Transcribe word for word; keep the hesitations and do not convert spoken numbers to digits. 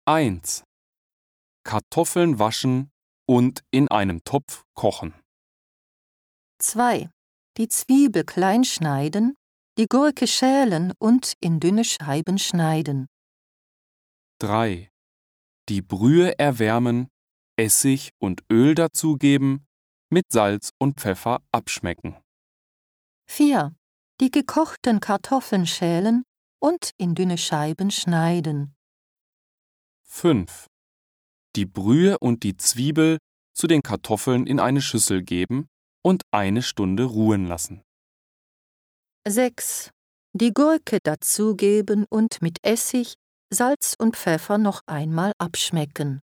eins. Kartoffeln waschen und in einem Topf kochen. zwei. Die Zwiebel klein schneiden, die Gurke schälen und in dünne Scheiben schneiden. drei. Die Brühe erwärmen, Essig und Öl dazugeben, mit Salz und Pfeffer abschmecken. vier. Die gekochten Kartoffeln schälen und in dünne Scheiben schneiden. fünf. Die Brühe und die Zwiebel zu den Kartoffeln in eine Schüssel geben und eine Stunde ruhen lassen. sechs. Die Gurke dazugeben und mit Essig, Salz und Pfeffer noch einmal abschmecken.